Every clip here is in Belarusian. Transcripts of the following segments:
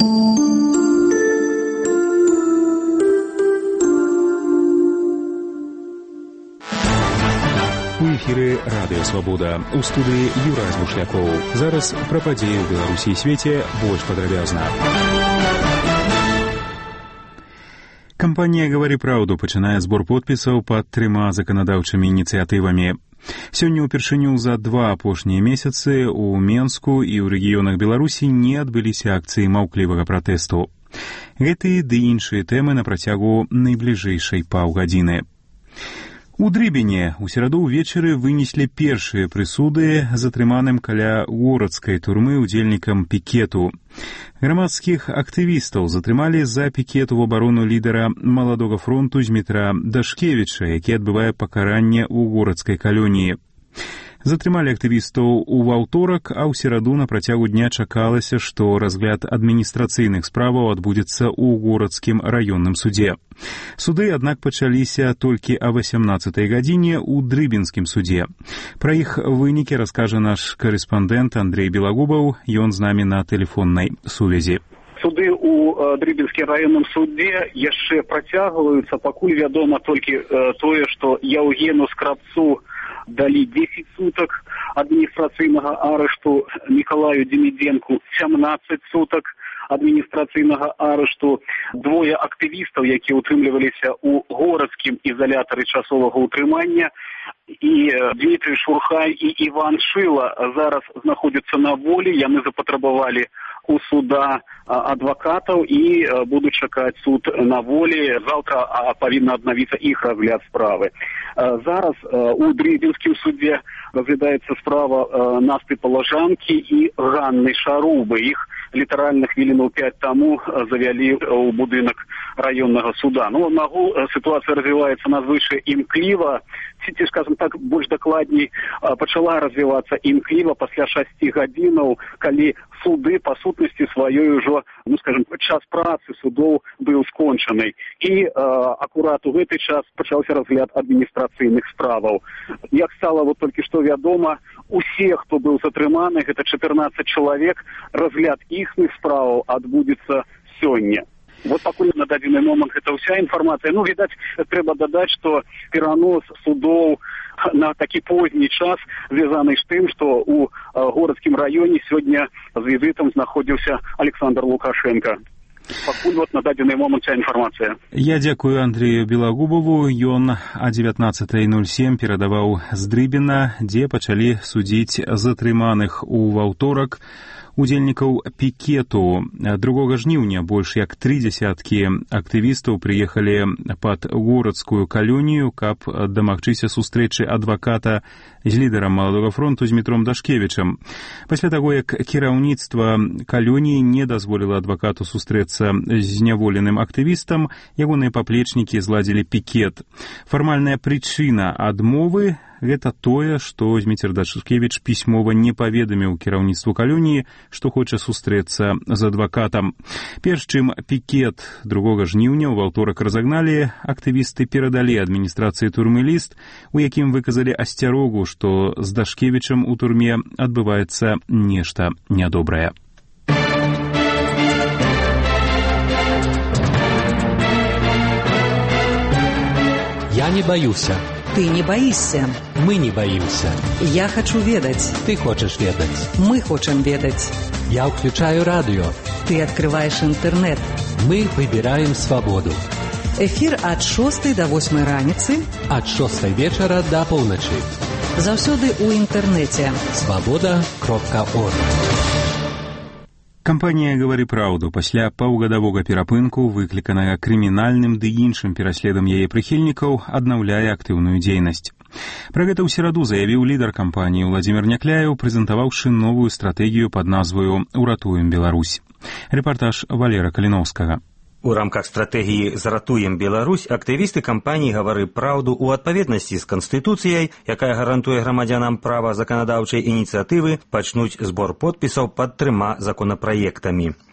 У эфіры радыё Свабода. У студыі Юрай Змушлякоў. Зараз пра падзеі ў Беларусі і свеце больш падрабязна. Кампанія «Гавары праўду» пачынае збор подпісаў пад 3 заканадаўчымі ініцыятывамі. Сёння ўпершыню за 2 апошнія месяцы ў Менску і ў рэгіёнах Беларусі не адбыліся акцыі маўклівага пратэсту. Гэтыя ды іншыя тэмы на працягу найбліжэйшай паўгадзіны. У Дрыбіне ў сераду ўвечары вынеслі першыя прысуды затрыманым каля горадскай турмы удзельнікам пікету. Грамадскіх актывістаў затрымалі за пікет у абарону лідара Маладога фронту Змітра Дашкевіча, які адбывае пакаранне ў горадскай калоніі. Затрымалі актывістаў у аўторак, а ў сераду на працягу дня чакалася, што разгляд адміністрацыйных справаў адбудзецца ў горадскім раённым судзе. Суды, аднак, пачаліся толькі о 18-й гадзіне ў Дрыбінскім судзе. Пра іх вынікі раскажа наш карэспандэнт Андрей Белагубаў, ён з намі на тэлефоннай сувязі. Суды ў Дрыбінскім раённым судзе яшчэ працягваюцца, пакуль вядома толькі тое, што Яўгену Скрабцу далі 10 сутак адміністрацыйнага арышту, Мікалаю Демідзенку 17 сутак адміністрацыйнага арышту. 2 актывістаў, якія утрымліваліся ў горадскім ізалятары часовага ўтрымання, і Дмітрий Шурхай і Іван Шыла зараз знаходзяцца на волі. Яны запатрабавалі у суда адвакатаў і будуць чакаць суд на волі. Заўтра павінна аднавіцца іх разгляд справы. Зараз у Дрыбінскім судзе разглядаецца справа Насты Палажанкі і Ганны Шарубы. Іх літаральна хвілінаў 5 таму завялі ў будынак раённага суда. Нагу сітуацыя развіваецца надзвычай імкліва, ці, скажем так, больш дакладней, пачала развівацца імкліва пасля 6 гадзінаў, калі суды, па сутнасці сваёй ужо, скажем, час працы судоў быў скончаны. І акурат у гэты час пачаўся разгляд адміністрацыйных справаў. Як стала толькі што вядома, усе, хто быў затрыманы, гэта 14 чалавек, разгляд іхных справаў адбудзецца сёння. Пакуль на дадзены момант гэта ўся інфармацыя. Відаць, трэба дадаць, што перанос судоў на такі позні час звязаны з тым, што ў горадскім раёне сёння з візітам знаходзіўся Александр Лукашенко. Пакуль на дадзены момант ця інфармацыя. Я дзякую Андрею Белагубову. Ён о 19:07 перадаваў з Дрыбіна, дзе пачалі судзіць затрыманых у аўторак удзельнікаў пікету. 2 жніўня больш як 30 актывістаў прыехалі пад горадскую калонію, каб дамагчыся сустрэчы адваката з лідарам Маладога фронту Змітром Дашкевічам. Пасля таго, як кіраўніцтва калоніі не дазволіла адвакату сустрэцца з зняволеным актывістам, ягоныя паплечнікі зладзілі пікет. Фармальная прычына адмовы — гэта тое, што Зміцер Дашкевіч пісьмова не паведаміў кіраўніцтву калоніі, што хоча сустрэцца з адвакатам. Перш чым пікет 2 жніўня ў аўторак разагналі, актывісты перадалі адміністрацыі турмы ліст, у якім выказалі асцярогу, што з Дашкевічам у турме адбываецца нешта нядобрае. Я не баюся. Ты не боишься. Мы не боимся. Я хочу ведать. Ты хочешь ведать. Мы хотим ведать. Я включаю радио. Ты открываешь интернет. Мы выбираем свободу. Эфир от 6 до 8 раніцы. От 6 вечера до полночи. Заўсёды у інтэрнэце. Свобода.орг. Кампанія «Гавары праўду» пасля паўгадавога перапынку, выкліканага крымінальным ды іншым пераследам яе прыхільнікаў, аднаўляе актыўную дзейнасць. Пра гэта ў сераду заявіў лідар кампаніі Владзімір Някляеў, прэзентаваўшы новую стратэгію пад назваю «Уратуем Беларусь». Рэпартаж Валера Каліноўскага. У рамках стратэгіі «Заратуем Беларусь» актывісты кампаніі «Гавары праўду» у адпаведнасці з Канстытуцыяй, якая гарантуе грамадзянам права заканадаўчай ініцыятывы, пачнуць збор подпісаў пад 3 законапраектамі.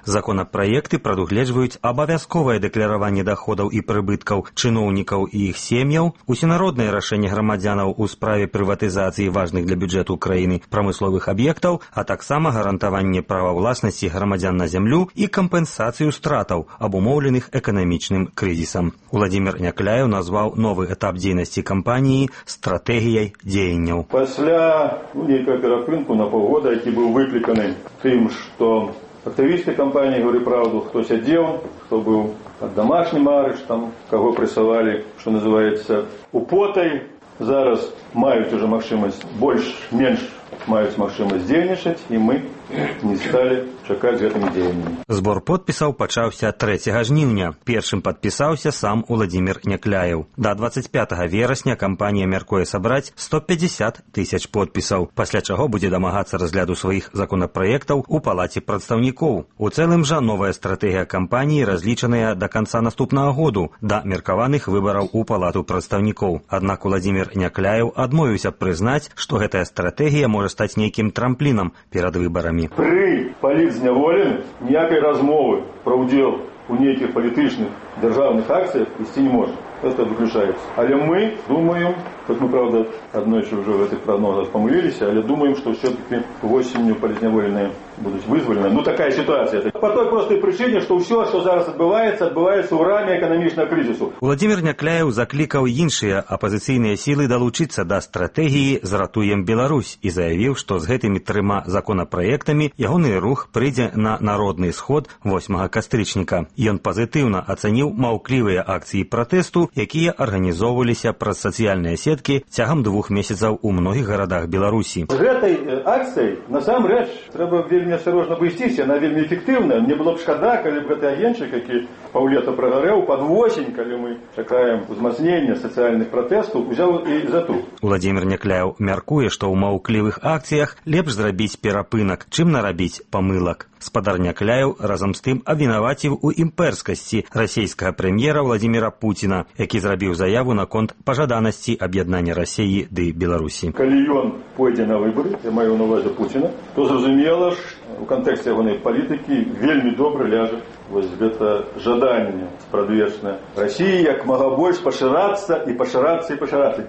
Законапраекты прадугледжваюць абавязковае дэклараванне даходаў і прыбыткаў чыноўнікаў і іх сем'яў, усенароднае рашэнне грамадзянаў у справе прыватызацыі важных для бюджэту краіны прамысловых аб'ектаў, а таксама гарантаванне права ўласнасці грамадзян на зямлю і кампенсацыю стратаў, абумоўленых эканамічным крызісам. Уладзімір Някляеў назваў новы этап дзейнасці кампаніі стратэгіяй дзеянняў. Пасля нейкага перапынку на паўгода, які быў выкліканы тым, што актывісты кампаніі «Гавары праўду», хто сядзеў, хто быў пад дамашнім арыштам, каго прэсавалі, што называецца, употай, зараз маюць уже магчымасць, больш-менш маюць магчымасць дзейнічаць, і мы не сталі чакаць гэтымі дзеяннямі. Збор подпісаў пачаўся 3 жніўня. Першым падпісаўся сам Уладзімір Някляеў. Да 25 верасня кампанія мяркуе сабраць 150 000 подпісаў, пасля чаго будзе дамагацца разгляду сваіх законапраектаў у палаце прадстаўнікоў. У цэлым жа новая стратэгія кампаніі разлічаная да канца наступнага году, да меркаваных выбараў у палату прадстаўнікоў. Аднак Уладзімір Някляеў адмовіўся прызнаць, што гэтая стратэгія можа стаць нейкім трамплінам перад выбарамі. Пры палітзняволеных ніякай размовы пра ўдзел у нейкіх палітычных дзяржаўных акцыях ісці не можа. Это выключаецца. Але мы думаем, хоть мы, правда, аднойчы ўжо в гэтых прагнозах памыліліся, але думаем, што ўсё-таки восенню палітзняволеныя будуць вызвалены. Ну, такая сітуацыя. По той простай прычыне, што ўсё, што зараз адбываецца ў раме эканамічнага крызісу. Уладзімір Някляеў заклікаў іншыя апазіцыйныя сілы далучыцца да стратэгіі «Зратуем Беларусь» і заявіў, што з гэтымі 3 законапраектамі ягоны рух прыйдзе на народны сход 8 кастрычніка. Ён пазітыўна ацаніў маўклівыя акцыі пратэсту, якія арганізоўваліся праз сацыяльныя сеткі цягам 2 месяцаў у многіх гарадах Беларусі. З гэтай акцыяй, насамрэч, трэба вельмі асцярожна абысціся, яна вельмі эфектыўная. Мне было б шкада, калі б гэты агеньчык, які паўлета прагарэў, пад восень, калі мы чакаем узмацнення сацыяльных пратэстаў, узяў і затруп. Уладзімір Някляеў мяркуе, што ў маўклівых акцыях лепш зрабіць перапынак, чым нарабіць памылак. Спадар Някляеў разам з тым абвінаваціў у імпэрскасці расійскага прэм'ера Владзіміра Пуціна, які зрабіў заяву наконт пажаданасці аб'яднання Расіі ды Беларусі. Калі ён пойдзе на выбары, я маю на ўвазе Пуціна, то зразумела ж, у кантэксце ягонай палітыкі вельмі добра ляжа вось гэта жаданне спрадвечнае Расіі як мага больш пашырацца і пашырацца і пашырацца.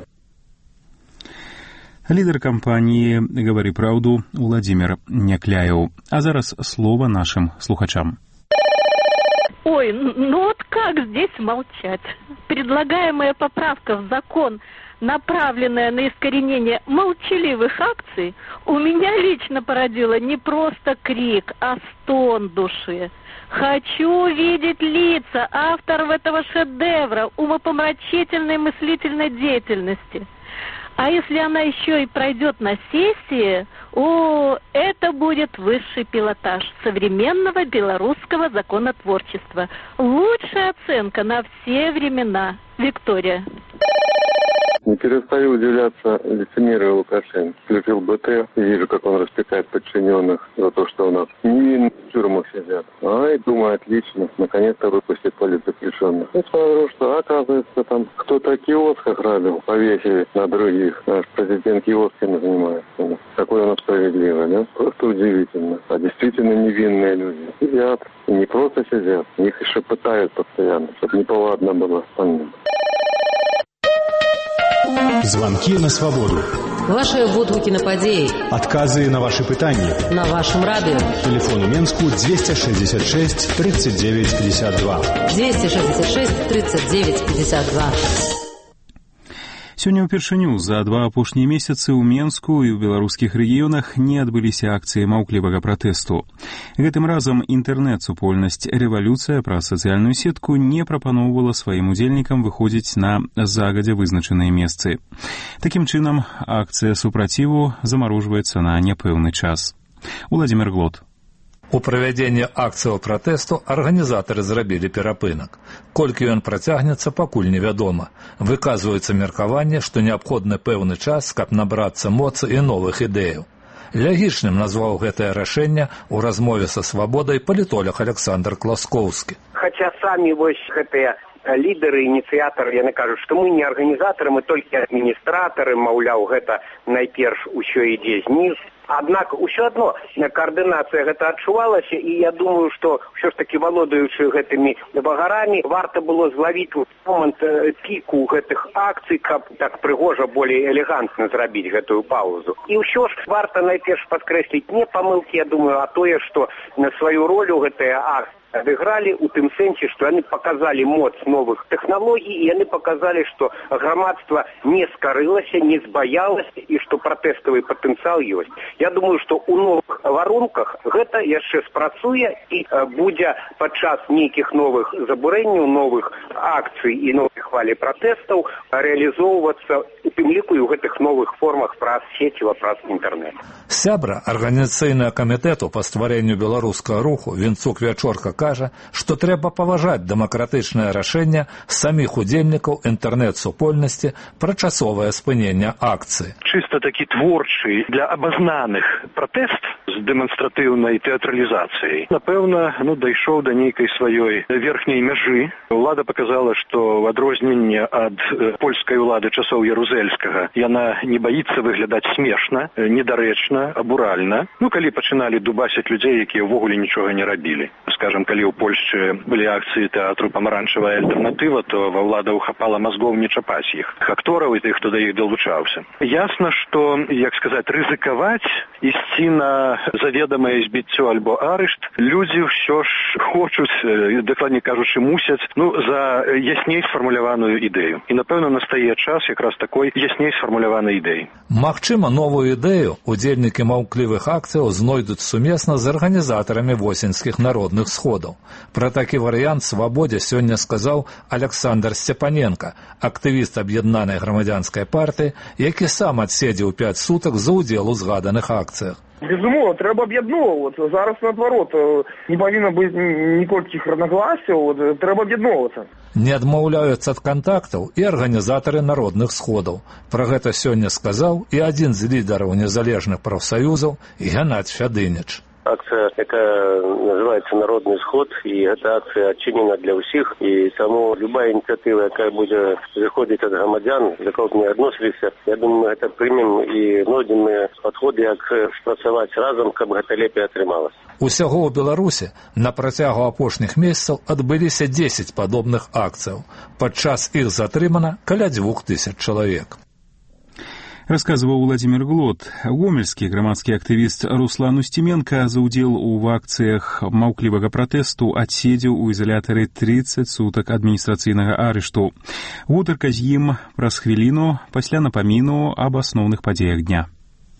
Лідер кампанії «Гавары праўду» Уладзімір Някляеў. А зараз слово нашим слухачам. Ой, ну вот как здесь молчать? Предлагаемая поправка в закон, направленная на искоренение молчаливых акций, у меня лично породила не просто крик, а стон души. Хочу видеть лица авторов этого шедевра умопомрачительной мыслительной деятельности. А если она еще и пройдет на сессии, это будет высший пилотаж современного белорусского законотворчества. Лучшая оценка на все времена. Виктория. Не перестаю удивляться лицемерию Лукашенко. Включил БТ и вижу, как он распекает подчиненных за то, что у нас невинные в тюрьмах сидят. И думаю, отлично, наконец-то выпустит политзаключенных. И смотрю, что оказывается там кто-то киоск ограбил, повесили на других. Наш президент киосками занимается. Какой он справедливый, да? Просто удивительно. А действительно невинные люди сидят. И не просто сидят, их еще пытают постоянно, чтобы неповадно было остальным. Звонки на свободу. Ваши водгукі на падзеі. Адказы на ваши пытанні. На вашем радио. Телефон у Менску 266 39 52. 266 39 52. Сёння ўпершыню за 2 апошнія месяцы ў Менску і ў беларускіх рэгіёнах не адбыліся акцыі маўклівага пратэсту. Гэтым разам інтэрнэт-супольнасць «Рэвалюцыя» праз сацыяльную сетку не прапаноўвала сваім удзельнікам выходзіць на загадзя вызначаныя месцы. Такім чынам, акцыя супраціву замарожваецца на няпэўны час. Уладзімір Глот. У правядзенні акцыяў пратэсту арганізатары зрабілі перапынак. Колькі ён працягнецца, пакуль невядома. Выказваецца меркаванне, што неабходны пэўны час, каб набрацца моцы і новых ідэяў. Лягічным назваў гэтае рашэнне ў размове са «Свабодай» палітолог Александр Класкоўскі. Хаця самі вось гэтыя лідары, ініцыятары, яны кажуць, што мы не арганізатары, мы толькі адміністратары, маўляў, гэта найперш усё ідзе зніз. Аднак усё адно коаардынацыя гэта адчувалася, і я думаю, што ўсё ж таки валодаючы гэтымі багарамі варта было злавіць момант піку гэтых акцый, каб так прыгожа, болей элегантна зрабіць гэтую паузу. І ўсё ж варта найперш падкрэсліць не памылкі, я думаю, а тое, што на сваю ролю гэтыя акцыі адыгралі у тым сэнсе, што яны паказалі моц новых тэхналогій, і яны паказалі, што грамадства не скарылася, не збаялася, і што пратэставы патэнцыял ёсць. Я думаю, што ў новых варунках гэта яшчэ спрацуе і будзе падчас нейкіх новых забурэнняў, новых акцый і новых хвалі пратэстаў рэалізоўвацца у тым ліку і ў гэтых новых формах праз сеціва, праз інтэрнэт. Сябра арганізацыйнага камітэту па стварэнню беларускага руху Вінцук Вячорка кажа, што трэба паважаць дэмакратычнае рашэнне саміх удзельнікаў інтэрнэт-супольнасці пра часовае спыненне акцыі. Чыста такі творчы для абазнаных пратэст з дэманстратыўнай тэатралізацыяй, напэўна, дайшоў да нейкай сваёй верхняй мяжы. Улада паказала, што в адрозненне ад польскай улады часоў Ярузельскага яна не баіцца выглядаць смешна, недарэчна, абуральна. Калі пачыналі дубасіць людзей, якія ўвогуле нічога не рабілі. Скажем, калі ў Польшчы былі акцыі тэатру «Памаранчавая альтэрнатыва», то ва ўлада ўхапала мазгоў не чапаць іх, актораў і тых, хто да іх далучаўся. Ясна, што, як сказаць, рызыкаваць, ісці на заведамае збіццё альбо арышт, людзі ўсё ж хочуць, дакладней кажучы, мусяць, за ясней сфармуляваную ідэю. І, напэўна, настае час якраз такой ясней сфармуляванай ідэі. Магчыма, новую ідэю удзельнікі маўклівых акцыяў знойдуць сумесна з арганізатарамі восеньскіх народных сходаў. Пра такі варыянт «Свабодзе» сёння сказаў Александр Сцепаненко, актывіст аб'яднанай грамадзянскай партыі, які сам адседзеў 5 сутак за ўдзел у згаданых акцыях. Безумоўна, трэба аб'ядноўвацца. Зараз, наадварот, не павінна быць ніколькіх разнагласяў, трэба аб'ядноўвацца. Не адмаўляюцца ад кантактаў і арганізатары народных сходаў. Пра гэта сёння сказаў і адзін з лідараў незалежных прафсаюзаў Геннадзь Фядынич. Акцыя, якая называецца «Народны сход», і гэта акцыя адчынена для ўсіх, і таму любая ініцыятыва, якая будзе зыходзіць ад грамадзян, за кого б не адносіліся, я думаю, мы гэта прымем і знойдзем мы падходы, як спрацаваць разам, каб гэта лепей атрымалася. Усяго ў Беларусі на працягу апошніх месяцаў адбыліся 10 падобных акцыяў. Падчас іх затрымана каля 2000 чалавек. Рассказываў Владимир Глот. Гомельскі грамадскі актывіст Руслан Устименко за ўдзел у акцыях маўклівага пратэсту адседзеў у ізалятары 30 сутак адміністрацыйнага арышту. Гутарка з ім праз хвіліну пасля напаміну аб асноўных падзеях дня.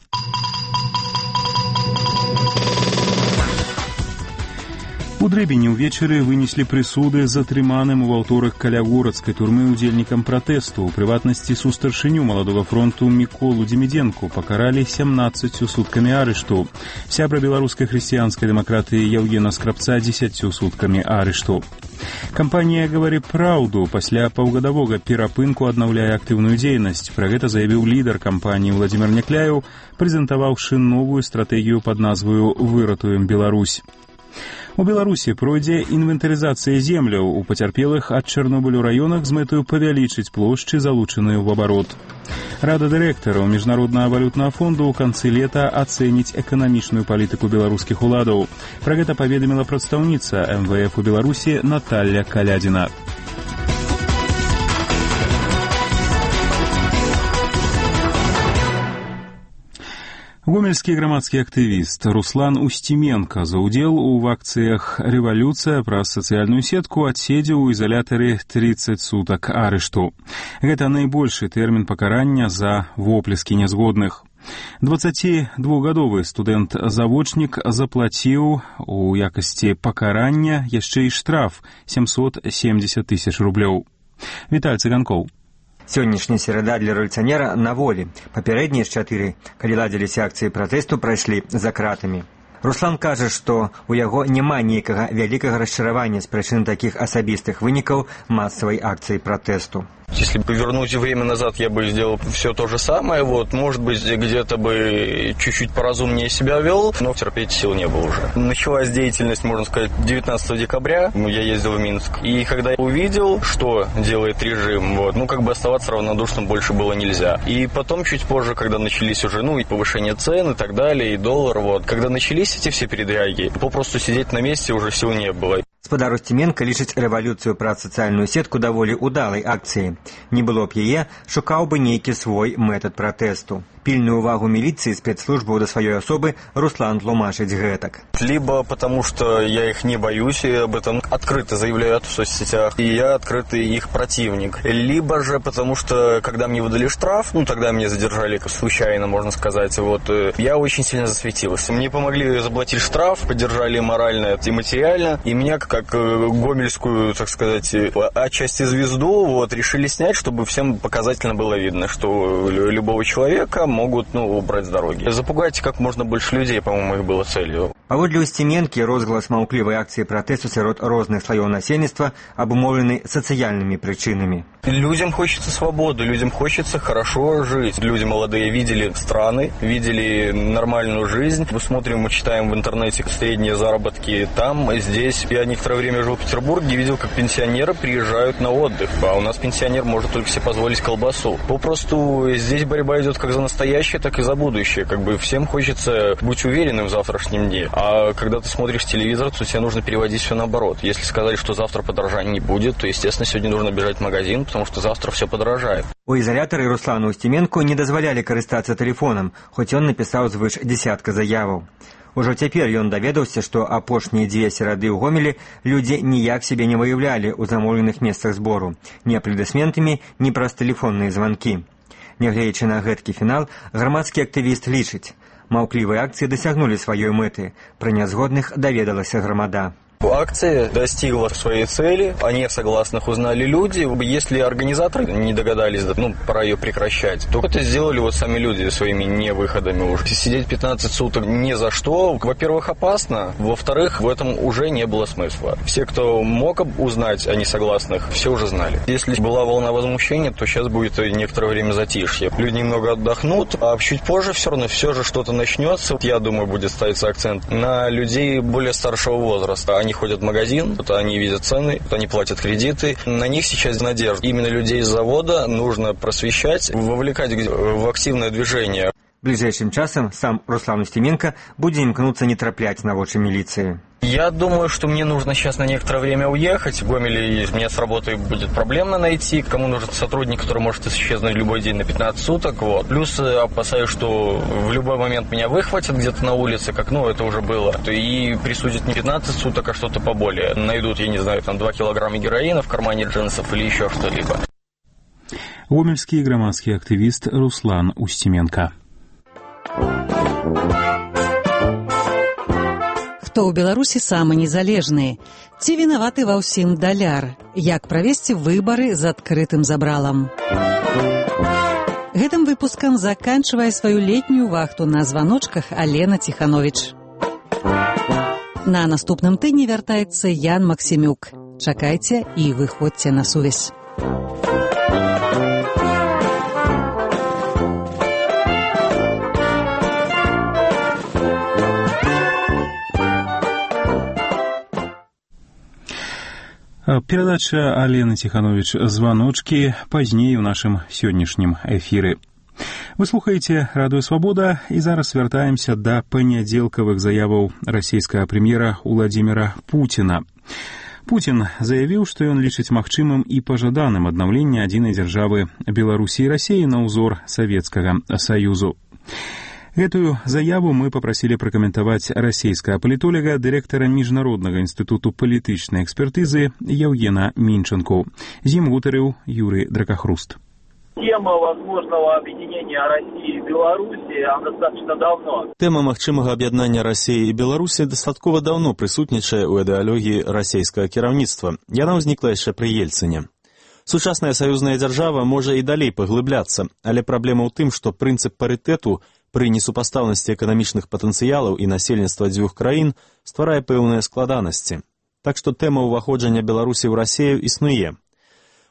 У Дребені ўвечары вынеслі прысуды затрыманым у аўторак каля городскай турмы удзельнікам пратэсту. У прыватнасці сустаршыню маладога фронту Міколу Демідзенку пакаралі 17 суткамі арышту. Сябра беларускай хрысціянскай дэмакратыі Яўгена Скрабца 10 суткамі арышту. Кампанія «Гавары праўду» пасля паўгадавога перапынку аднаўляе актыўную дзейнасць. Пра гэта заявіў лідар кампаніі Владимир Някляеў, прэзентаваўшы новую стратэгію пад назваю «Выратуем Беларусь». У Беларусі пройдзе інвентарызацыя земляў у пацярпелых ад Чарнобылю раёнах з мэтаю павялічыць плошчы, залучаныя ў абарот. Рада дырэктараў Міжнароднага валютнага фонду ў канцы лета ацэніць эканамічную палітыку беларускіх уладаў. Пра гэта паведаміла прадстаўніца МВФ у Беларусі Наталья Калядзіна. Гомельскі грамадскі актывіст Руслан Устименко за ўдзел у акцыях «Рэвалюцыя» праз сацыяльную сетку адседзеў у ізалятары 30 сутак арышту. Гэта найбольшы тэрмін пакарання за воплескі нязгодных. 22-гадовы студэнт-завочнік заплаціў у якасці пакарання яшчэ і штраф 770 000 рублёў. Віталь Цыганкоў. Сённяшняя серада для рэвалюцыянера на волі. Папярэднія 4, калі ладзіліся акцыі пратэсту, прайшлі за кратамі. Руслан кажа, што ў яго няма нейкага вялікага расчаравання з прычын такіх асабістых вынікаў масавай акцыі пратэсту. Если бы вернуть время назад, я бы сделал все то же самое. Вот, может быть, где-то бы чуть-чуть поразумнее себя вел, но терпеть сил не было уже. Началась деятельность, можно сказать, 19 декабря. Я ездил в Минск. И когда я увидел, что делает режим, вот, оставаться равнодушным больше было нельзя. И потом, чуть позже, когда начались уже, и повышение цен и так далее, и доллар, вот, когда начались эти все передряги, попросту сидеть на месте уже сил не было. Спадар Устименка лічыць рэвалюцыю праз сацыяльную сетку даволі удалай акцыяй. Не было б яе, шукаў бы нейкі свой метад пратэсту. Пільную увагу милиции и спецслужбы до своей особы Руслан тлумачыць гэтак. Либо потому, что я их не боюсь и об этом открыто заявляют в соцсетях, и я открытый их противник. Либо же потому, что когда мне выдали штраф, тогда меня задержали случайно, можно сказать, вот, я очень сильно засветился. Мне помогли заплатить штраф, поддержали морально и материально, и меня как гомельскую, так сказать, отчасти звезду, вот, решили снять, чтобы всем показательно было видно, что любого человека могут, убрать с дороги. Запугайте как можно больше людей, по-моему, их было целью. Паводле Устименкі, розгалас маўклівай акцыі пратэсту сярод розных слоёў насельніцтва абумоўлены сацыяльнымі прычынамі. Людям хочется свободы, людям хочется хорошо жить. Люди молодые видели страны, видели нормальную жизнь. Мы смотрим, мы читаем в интернете средние заработки там, здесь. Я некоторое время жил в Петербурге и видел, как пенсионеры приезжают на отдых. А у нас пенсионер может только себе позволить колбасу. Попросту здесь борьба идет как за настоящее, так и за будущее. Всем хочется быть уверенным в завтрашнем дне. А когда ты смотришь телевизор, то тебе нужно переводить все наоборот. Если сказали, что завтра подорожания не будет, то, естественно, сегодня нужно бежать в магазин, потому что завтра все подорожает. У изолятары Руслану Устименку не дазвалялі карыстацца тэлефонам, хоць ён напісаў звыш дзесятка заяваў. Ужо цяпер ён даведаўся, што апошнія 2 серады ў Гомелі людзі ніяк сябе не выяўлялі ў замоўленых месцах збору, ні апладысментамі, ні праз тэлефонныя званкі. Нягледзячы на гэткі фінал, грамадскі актывіст лічыць, маўклівыя акцыі дасягнулі сваёй мэты, пра нязгодных даведалася грамада. Акция достигла своей цели, о несогласных узнали люди. Если организаторы не догадались, пора ее прекращать, то это сделали сами люди своими невыходами уже. Сидеть 15 суток ни за что, во-первых, опасно, во-вторых, в этом уже не было смысла. Все, кто мог узнать о несогласных, все уже знали. Если была волна возмущения, то сейчас будет некоторое время затишье. Люди немного отдохнут, а чуть позже все равно все же что-то начнется. Я думаю, будет ставиться акцент на людей более старшего возраста. Они ходят в магазин, они видят цены, они платят кредиты. На них сейчас надежда. Именно людей с завода нужно просвещать, вовлекать в активное движение. Ближайшим часам сам Руслан Устименка будзе імкнуцца не трапляць на вочы милиции. Я думаю, что мне нужно сейчас на некоторое время уехать. В Гомеле мне с работой будет проблемно найти. Кому нужен сотрудник, который может исчезнуть любой день на 15 суток. Вот. Плюс опасаюсь, что в любой момент меня выхватят где-то на улице, как это уже было. И присудят не 15 суток, а что-то поболее. Найдут, 2 килограмма героина в кармане джинсов или еще что-либо. Гомельский громадский активист Руслан Устименка. Хто ў Беларусі самы незалежны? Ці вінаваты ва ўсім даляр? Як правесці выбары з адкрытым забралам? Гэтым выпускам заканчвае сваю летнюю вахту на званочках Алена Ціхановіч. На наступным тыдні вяртаецца Ян Максімюк. Чакайце і выходзьце на сувязь. Перадача Алены Ціхановіч «Званочкі» пазней у нашым сённяшнім эфіры. Вы слухаеце Радыё Свабода, і зараз вяртаемся да панядзелкавых заяваў расійскага прэм'ера Уладзіміра Пуціна. Пуцін заявіў, што ён лічыць магчымым і пажаданым аднаўленне адзінай дзяржавы Беларусі і Расіі на ўзор Савецкага Саюзу. Гэтую заяву мы попросили прокомментовать расійскага палітолага, дырэктара Міжнароднага інстытуту палітычнай экспертызы Евгена Минченко. З ім гутарыў Юрий Дракохруст. Тема возможного объединения России и Беларуси, она достаточно давно. Тема магчымага аб'яднання Расіі і Беларусі дастаткова даўно прысутнічае ў ідэалогіі расійскага кіраўніцтва. Яна ўзнікла яшчэ пры Ельцыне. Сучасная саюзная дзяржава можа і далей паглыбляцца, але праблема ў тым, што прынцып парытэту пры несупастаўнасці эканамічных патэнцыялаў і насельніцтва дзвюх краін стварае пэўныя складанасці. Так што тэма ўваходжання Беларусі ў Расію існуе.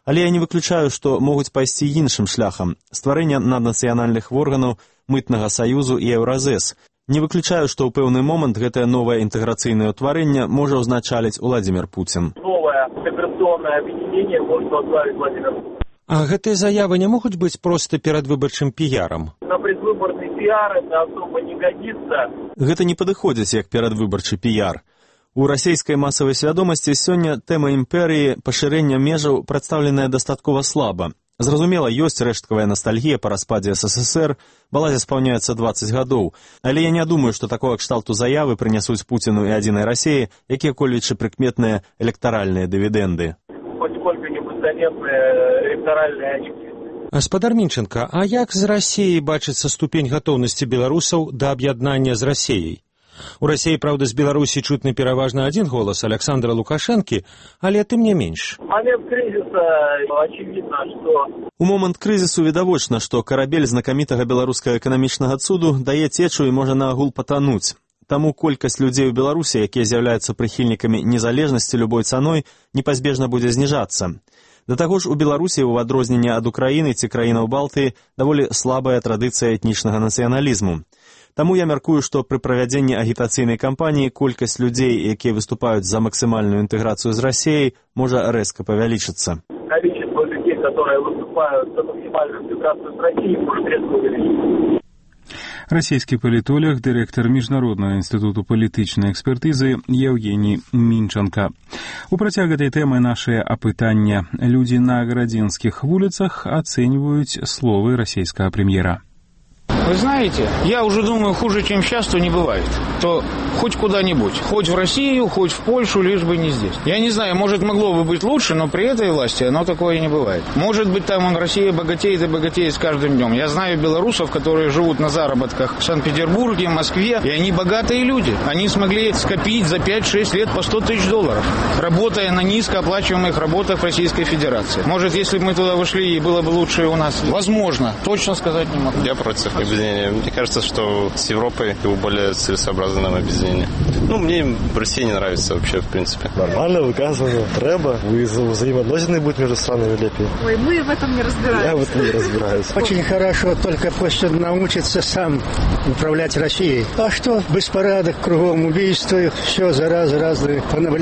Але я не выключаю, што могуць пайсці іншым шляхам стварэння наднацыянальных органаў мытнага саюзу і Еўразэс. Не выключаю, што ў пэўны момант гэтае новае інтэграцыйнае ўтварэнне можа ўзначаліць Уладзімір Пуцін. Новое интеграционное объединение может возглавить Владимир Путин. А гэтыя заявы не могуць быць проста перадвыбарчым піярам? На предвыборный пиар это особо не годится. Гэта не падыходзіць як перадвыбарчы піяр. У расійскай масавай свядомасці сёння тэма імперыі, пашырэння межаў прадстаўленая дастаткова слаба. Зразумела, ёсць рэшткавая настальгія па распадзе СССР, балазе спаўняецца 20 гадоў, але я не думаю, што такога кшталту заявы прынясуць Пуціну і адзінай Расіі якія-колечы прыкметныя электаральныя дывідэнды. Хоть сколько-нибудь заметные электоральные очки. Гаспадар Мінченка, а як з Расіяй бачыцца ступень гатоўнасці беларусаў да аб'яднання з Расіяй? У Расіі, праўда, з Беларусі чутны пераважна адзін голас Александра Лукашэнкі, але тым не менш. Момент кризиса очевидно, что... У момант крызісу відавочна, што карабель знакамітага беларускага эканамічнага цуду дае цечу і можа наагул патануць. Таму колькасць людзей у Беларусі, якія з'яўляюцца прыхільнікамі незалежнасці любой цаной, непазбежна будзе зніжацца. Да таго ж у Беларусі, у адрозненне ад Украіны ці краінаў Балтыі, даволі слабая традыцыя этнічнага нацыяналізму. Таму я мяркую, што пры правядзенні агітацыйнай кампаніі колькасць людзей, якія выступаюць за максімальную інтэграцыю з Расіяй, можа рэзка павялічыцца. Количество людей, которые выступают за максимальную интеграцию с Россией, может резко увеличиться. Расійскі палітолог, дырэктар Міжнароднага інстытуту палітычнай экспертызы Евгений Мінчанка. У працяг гэтай тэмы нашае апытання. Людзі на гарадзенскіх вуліцах ацэньваюць словы расійскага прэм'ера. Вы знаете, я уже думаю, хуже, чем сейчас, то не бывает. То хоть куда-нибудь, хоть в Россию, хоть в Польшу, лишь бы не здесь. Я не знаю, может, могло бы быть лучше, но при этой власти оно такое не бывает. Может быть, там Россия богатеет и богатеет с каждым днем. Я знаю белорусов, которые живут на заработках в Санкт-Петербурге, Москве, и они богатые люди. Они смогли скопить за 5-6 лет по 100 тысяч долларов, работая на низкооплачиваемых работах в Российской Федерации. Может, если бы мы туда вошли, и было бы лучше у нас? Возможно. Точно сказать не могу. Я против объединения. Мне кажется, что с Европой его более целесообразно объединение. Мне в России не нравится вообще, в принципе. Нормально выказано, треба. Взаимоотносины будут между странами лепее. Ой, мы в этом не разбираемся. Я в этом не разбираюсь. Очень хорошо, только пусть он научится сам управлять Россией. А что? Беспорядок, кругом убийства, все заразы разные.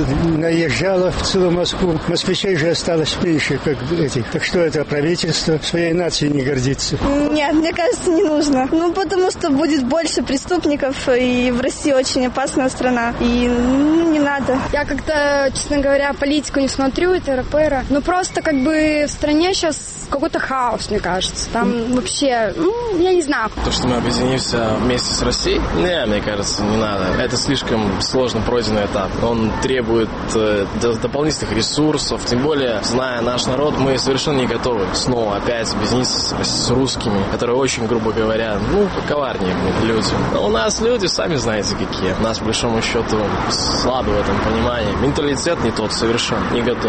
Наезжало в целую Москву. Москвичей же осталось меньше, как этих. Так что это правительство своей нацией не гордится? Нет, мне кажется, не нужно. Потому что будет больше преступников, и в России очень опасная страна, и не надо. Я как-то, честно говоря, политику не смотрю, это рэпера. Просто как бы в стране сейчас какой-то хаос, мне кажется. Там вообще, я не знаю. То, что мы объединимся вместе с Россией, мне кажется, не надо. Это слишком сложно пройденный этап. Он требует дополнительных ресурсов. Тем более, зная наш народ, мы совершенно не готовы снова опять объединиться с русскими, которые очень, грубо говоря, коварнее люди. Но у нас люди, сами знаете, какие. У нас, по большому счету, слабы в этом понимании. Менталитет не тот, совершенно не готов.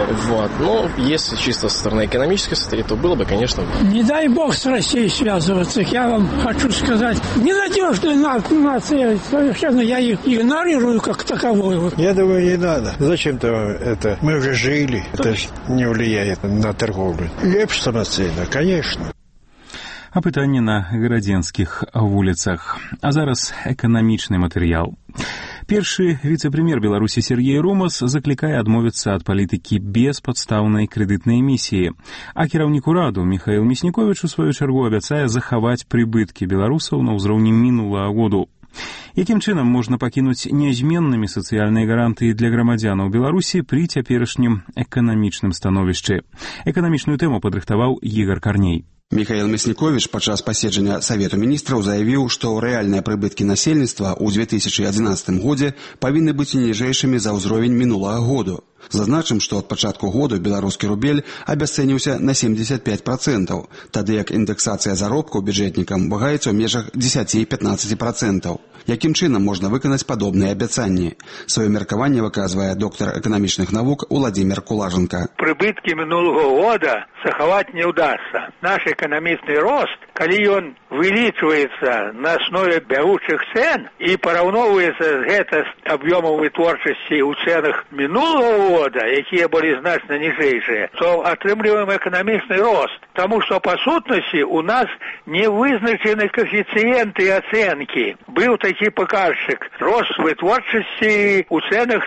Если чисто со стороны экономической состоит, то было бы, конечно. Не дай бог с Россией связываться. Я вам хочу сказать, ненадежная нация. Совершенно я их игнорирую как таковую. Я думаю, не надо. Зачем-то это? Мы уже жили. Это не влияет на торговлю. Лепш самоцельно, конечно. Апытанне на гарадзенскіх вуліцах. А зараз эканамічны матэрыял. Першы віцэ-прэм'ер Беларусі Сергей Ромас заклікае адмовіцца ад палітыкі беспадстаўнай крэдытнай эмісіі. А кіраўнік ураду Михаил Мясніковіч у сваю чаргу абяцае захаваць прыбыткі беларусаў на ўзроўні мінулага году. Якім чынам можна пакінуць нязменнымі сацыяльныя гарантыі для грамадзянаў Беларусі пры цяперашнім эканамічным становішчы? Эканамічную тэму падрыхтаваў Ігор Карней. Михаил Мясніковіч падчас паседжання Савету міністраў заявіў, што рэальныя прыбыткі насельніцтва ў 2011 годзе павінны быць ніжэйшымі за ўзровень мінулага году. Зазначым, што ад пачатку году беларускі рубель абясцэніўся на 75%, тады як індэксацыя заробкаў бюджэтнікам вагаецца ў межах 10-15%. Якім чынам можна выканаць падобныя абяцанні? Сваё меркаванне выказвае доктар эканамічных навук Уладзімір Кулаженко. Прыбыткі мінулага года захаваць не ўдасца. Наш эканамічны рост, калі ён вылічваецца на аснове бягучых цэн і параўноўваецца гэта з аб'ёмам вытворчасці ў цэнах мінулага года, якія былі значна ніжэйшыя, то атрымліваем эканамічны рост. Таму што па сутнасці у нас не вызначаны коэфіцыенты і ацэнкі. Быў такі паказчык рост вытворчасці у цэнах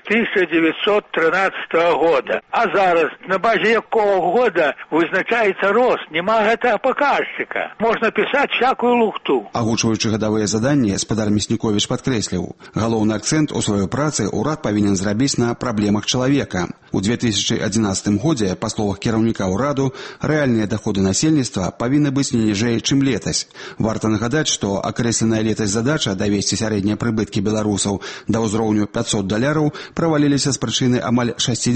1913 года. А зараз на базе якого года вызначаецца рост? Нема гэтага паказчыка. Можна пісаць всякую лухту. Агучваючы гадавыя заданні, спадар Мясніковіч падкрэсліў, галоўны акцэнт у сваёй працы ўрад павінен зрабіць на праблемах чалавека. У 2011 годзе, па словах кіраўніка ўраду, рэальныя даходы насельніцтва павінны быць не ніжэй, чым летась. Варта нагадаць, што акрэсленая летась задача давесці сярэднія прыбыткі беларусаў да ўзроўню $500 праваліліся з прычыны амаль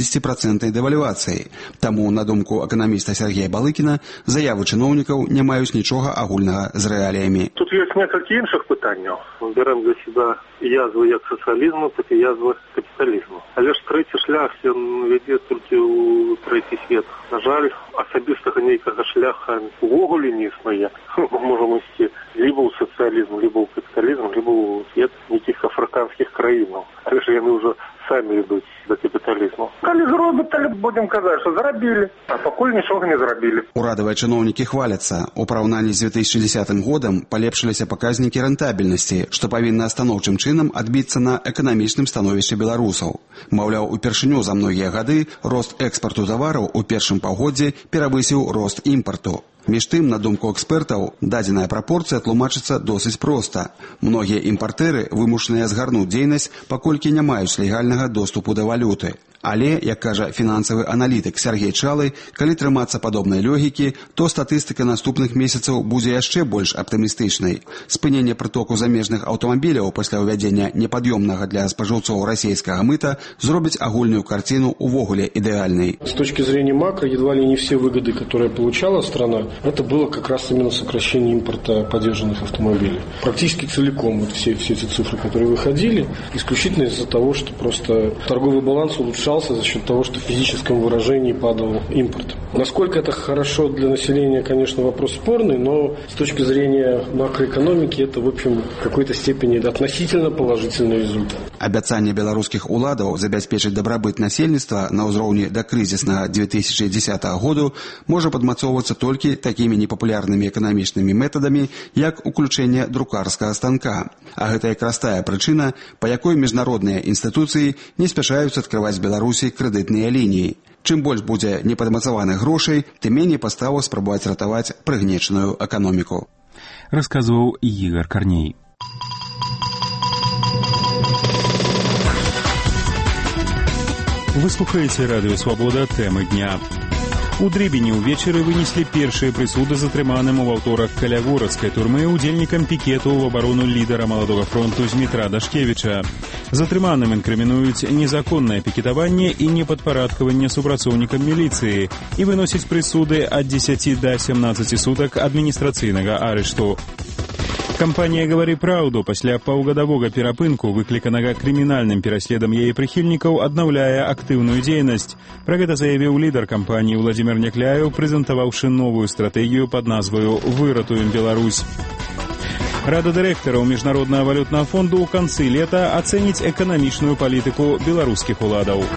60% дэвальвацыі. Таму, на думку эканаміста Сергея Балыкіна, заявы чыноўнікаў не маюць нічога агульнага з рэаліямі. Тут ёсць некалькі іншых пытанняў. Мы бярем для себя язвы як сацыялізму, так і язвы капіталізму. Але ж трэці шлях ён вядзе толькі ў трэці свет. На жаль, асабістага нейкага шляха увогуле не існуе. Мы можам ісці либо ў сацыялізм, либо ў капіталізм, либо ў свет нейкіх афрыканскіх краінаў. Але ж яны ўжо самі ідуць да капіталізму. Калі зробяць, то будем казаць, што зарабілі, а пакуль нічога не зарабілі. Урадавыя чыноўнікі хваляцца. У параўнанні з 2010 годам палепшыліся паказнікі рэнтабельнасці, што павінна станоўчым чынам адбіцца на эканамічным становішчы беларусаў. Маўляў, упершыню за многія гады рост экспарту тавараў у першым паўгоддзі перавысіў рост імпарту. Між тым, на думку экспертаў, дадзеная прапорцыя тлумачыцца досыць проста. Многія імпартэры вымушаныя згарнуць дзейнасць, паколькі не маюць легальнага доступу да валюты. Але, як кажа фінансавы аналітык Сергей Чалы, калі трымацца падобнай логікі, то статыстыка наступных месяцаў будзе яшчэ больш аптымістычнай. Спыненне прытоку замежных аўтамабіляў пасля ўвядзення непад'ёмнага для спажыўцоў расійскага мыта зробіць агульную карціну увогуле ідэальнай. С точки зрения макро, едва ли не все выгоды, которые получала страна, это было как раз именно сокращение импорта подержанных автомобилей. Практически целиком вот все эти цифры, которые выходили, исключительно из-за того, что просто торговый баланс улучшался за счет того, что в физическом выражении падал импорт. Насколько это хорошо для населения, конечно, вопрос спорный, но с точки зрения макроэкономики это, в общем, в какой-то степени относительно положительный результат. Абяцанне беларускіх уладаў забяспечыць дабрабыт насельніцтва на ўзроўні дакрызіснага 2010 году можа падмацоўвацца толькі такімі непапулярнымі эканамічнымі метадамі, як уключэнне друкарскага станка. А гэта якраз тая прычына, па якой міжнародныя інстытуцыі не спяшаюцца адкрываць Беларусі крэдытныя лініі. Чым больш будзе непадмацаваных грошай, тым меней паставу спрабаваць ратаваць прыгнечаную эканоміку. Расказваў Ігор Карней. Вы слухаеце радыё «Свабода», тэмы дня. У Дребені ўвечары вынеслі першыя прысуды затрыманым у аўторак каля городскай турмы удзельнікам пікету ў абарону лідара маладога фронту Змітра Дашкевіча. Затрыманым інкрымінуюць незаконнае пікетаванне і непадпарадкаванне супрацоўнікам міліцыі і выносяць прысуды ад 10 да 17 сутак адміністрацыйнага арышту. Кампанія «Гавары праўду» пасля паўгадавога перапынку, выкліканага крымінальным пераследам яе прыхільнікаў, аднаўляе актыўную дзейнасць. Пра гэта заявіў лідар кампаніі Владзімір Някляеў, прэзентаваўшы новую стратэгію пад назваю «Выратуем Беларусь». Рада дырэктараў Міжнароднага валютнага фонду ў канцы лета ацэніць эканамічную палітыку беларускіх уладаў.